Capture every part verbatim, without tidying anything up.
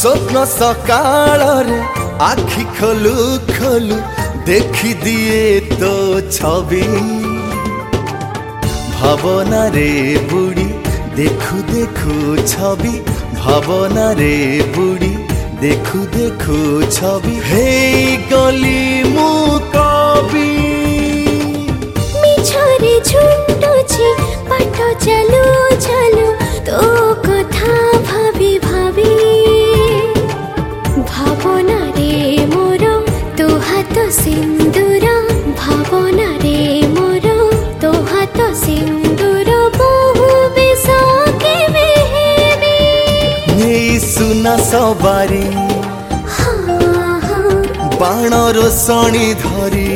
स्वप्न सकाल रे आखि खोलू खोलू देखी दिए तो छवि भावना रे बुड़ी देखू देखू छवि भावना रे बुड़ी देखू देखू छवि हे गली मु कवि मिछरे झुंडुछि पाठ चालू चालू तो कथा भाबी भाबी भावना रे मोर तो हाथ सिंदूर भावना रे मोर तो हाथ सिंदूर बहु बेस के मेहबी नेई सुना सवारी हाँ हाँ बाण रोशनी धरी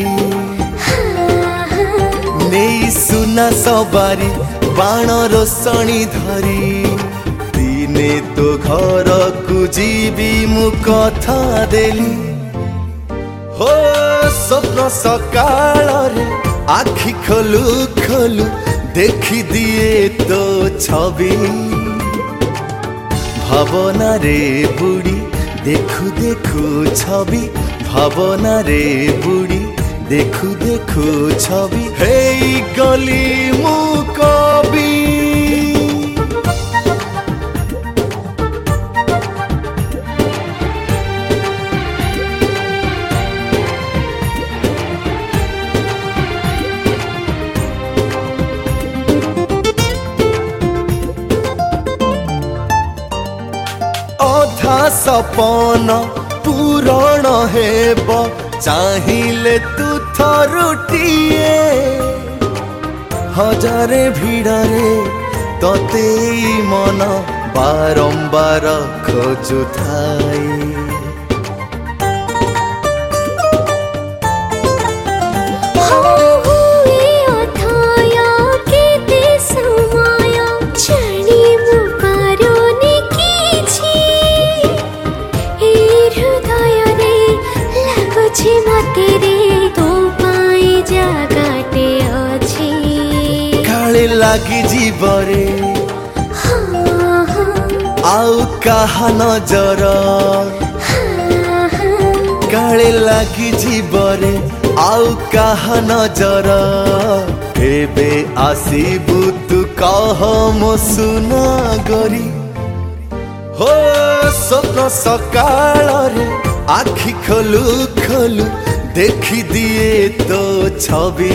नेई सुना सवारी बाण रोशनी धरी दिने तो घर को जीवी मु कथा देली हो स्वप्न सकाल रे आखि खोलू खोलू देखी दिए तो छवि भावना रे बुड़ी देखू देखू छवि भावना रे बुड़ी देखू देखू छवि हे गली मु कवि अधा सपन पूरण हेब चाहिए तू थरुटिए हजारे भिड़े तते मन बारंबार खोजु थाई लगी जीवरे हाँ हाँ आउ कहा नजर काले लगी जीवरे आउ कहा नजर एबे आसीबु तू कह मो सुना गरी हो स्वप्न सकाल रे आखि खोलू खोलू देखी दिए तो छवि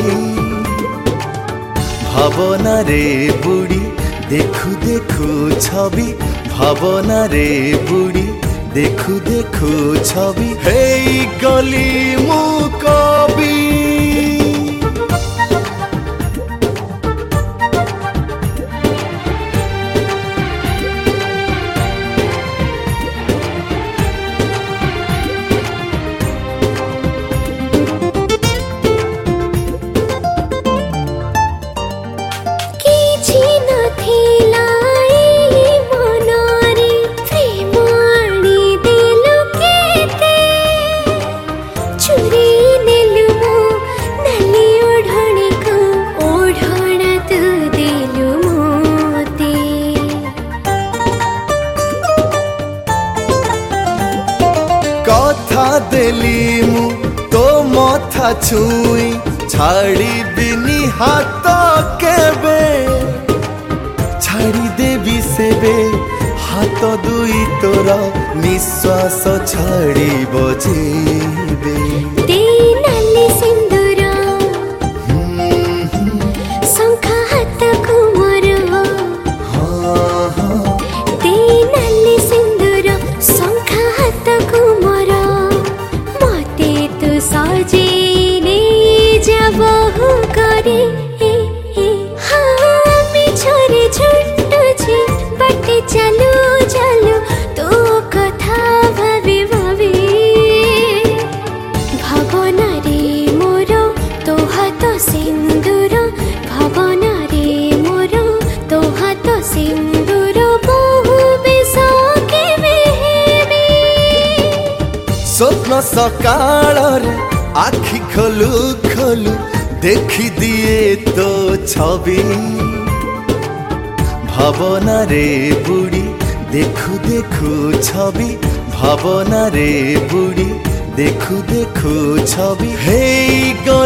भावना रे बुड़ी देखू देखू छवि भावना रे बुड़ी देखू देखू छवि हे गली मु कवि कथा देली मु तो मथा छुई छाड़ी बिनी हाथ केबे छाड़ी देवी सेबे हाथ दुई तोरा निश्वास छाड़ी बजेबे नाली सिंदूर शंखा हाथ कुमर नाली सिंदूर शंखा हाथ कुमर मते तू सजे ने जबहु करे हाँ मिछरे झुंडुछि बाटे चालू चालू तो कथा भाबी भाबी भावना रे मोर तो हाथ सिंदूर भावना रे मोर तो हाथ सिंदूर बहु बेस के मेहबी स्वप्न सकाल रे आखि खोलू खोलू देखी दिए तो छवि भावना रे बुड़ी देखू देखू छवि ভাবনা রে বুড়ি দেখু দেখু ছবি হেই গলা